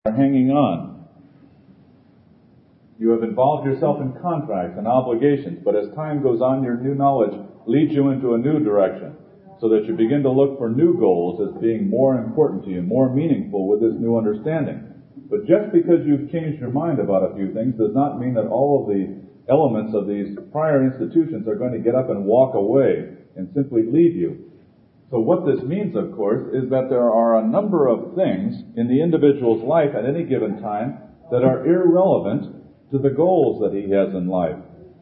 are hanging on. You have involved yourself in contracts and obligations, but as time goes on, your new knowledge leads you into a new direction, so that you begin to look for new goals as being more important to you, more meaningful with this new understanding. But just because you've changed your mind about a few things does not mean that all of the elements of these prior institutions are going to get up and walk away and simply leave you. So what this means, of course, is that there are a number of things in the individual's life at any given time that are irrelevant to the goals that he has in life.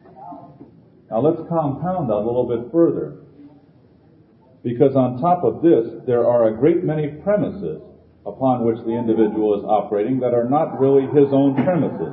Now let's compound that a little bit further. Because on top of this, there are a great many premises upon which the individual is operating that are not really his own premises.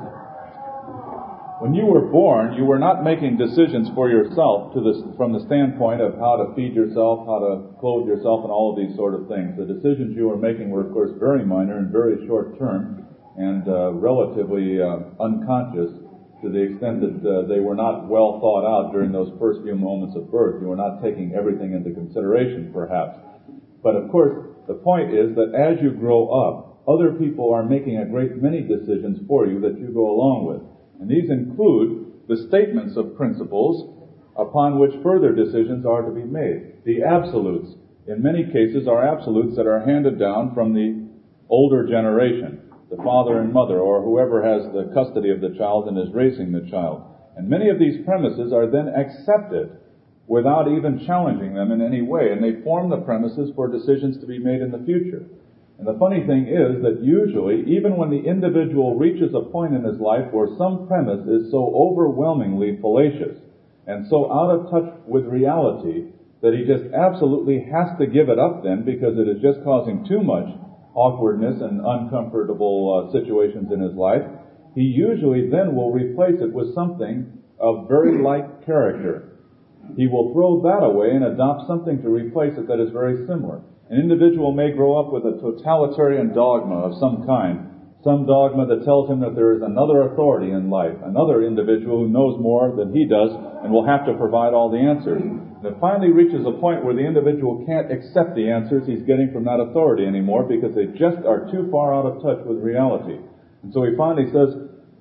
When you were born, you were not making decisions for yourself from the standpoint of how to feed yourself, how to clothe yourself, and all of these sort of things. The decisions you were making were, of course, very minor and very short term and relatively unconscious to the extent that they were not well thought out during those first few moments of birth. You were not taking everything into consideration, perhaps. But, of course, the point is that as you grow up, other people are making a great many decisions for you that you go along with. And these include the statements of principles upon which further decisions are to be made. The absolutes, in many cases, are absolutes that are handed down from the older generation, the father and mother, or whoever has the custody of the child and is raising the child. And many of these premises are then accepted without even challenging them in any way, and they form the premises for decisions to be made in the future. And the funny thing is that usually, even when the individual reaches a point in his life where some premise is so overwhelmingly fallacious and so out of touch with reality that he just absolutely has to give it up then because it is just causing too much awkwardness and uncomfortable situations in his life, he usually then will replace it with something of very like character. He will throw that away and adopt something to replace it that is very similar. An individual may grow up with a totalitarian dogma of some kind, some dogma that tells him that there is another authority in life, another individual who knows more than he does and will have to provide all the answers. And it finally reaches a point where the individual can't accept the answers he's getting from that authority anymore because they just are too far out of touch with reality. And so he finally says,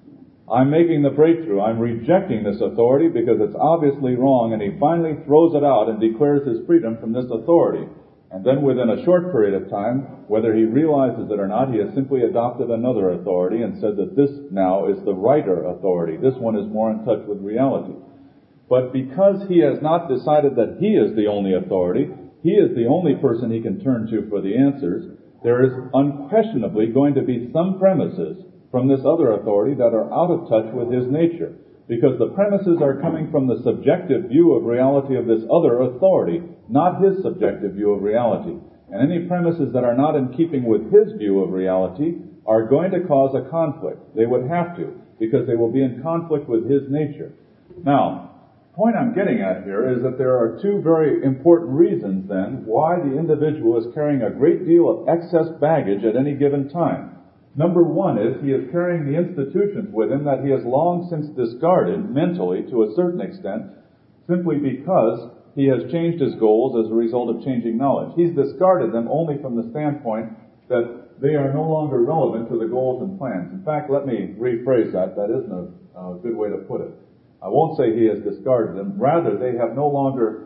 I'm making the breakthrough. I'm rejecting this authority because it's obviously wrong, and he finally throws it out and declares his freedom from this authority. And then within a short period of time, whether he realizes it or not, he has simply adopted another authority and said that this now is the righter authority. This one is more in touch with reality. But because he has not decided that he is the only authority, he is the only person he can turn to for the answers, there is unquestionably going to be some premises from this other authority that are out of touch with his nature. Because the premises are coming from the subjective view of reality of this other authority, not his subjective view of reality. And any premises that are not in keeping with his view of reality are going to cause a conflict. They would have to, because they will be in conflict with his nature. Now, the point I'm getting at here is that there are two very important reasons then why the individual is carrying a great deal of excess baggage at any given time. Number one is he is carrying the institutions with him that he has long since discarded mentally to a certain extent simply because he has changed his goals as a result of changing knowledge. He's discarded them only from the standpoint that they are no longer relevant to the goals and plans. In fact, let me rephrase that. That isn't a good way to put it. I won't say he has discarded them. Rather, they no longer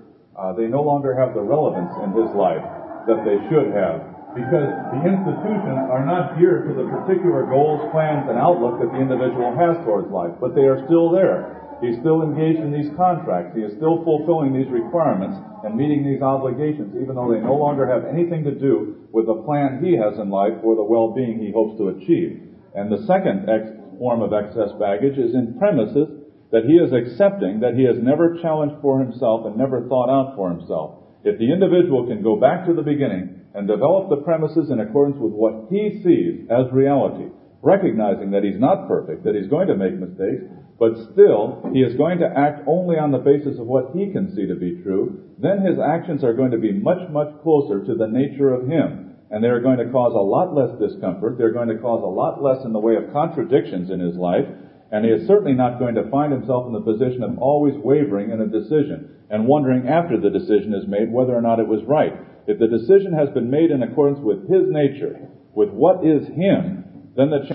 have the relevance in his life that they should have. Because the institutions are not geared to the particular goals, plans, and outlook that the individual has towards life, but they are still there. He's still engaged in these contracts. He is still fulfilling these requirements and meeting these obligations, even though they no longer have anything to do with the plan he has in life or the well-being he hopes to achieve. And the second form of excess baggage is in premises that he is accepting that he has never challenged for himself and never thought out for himself. If the individual can go back to the beginning and develop the premises in accordance with what he sees as reality, recognizing that he's not perfect, that he's going to make mistakes, but still he is going to act only on the basis of what he can see to be true, then his actions are going to be much, much closer to the nature of him. And they're going to cause a lot less discomfort. They're going to cause a lot less in the way of contradictions in his life. And he is certainly not going to find himself in the position of always wavering in a decision and wondering after the decision is made whether or not it was right. If the decision has been made in accordance with his nature, with what is him, Then the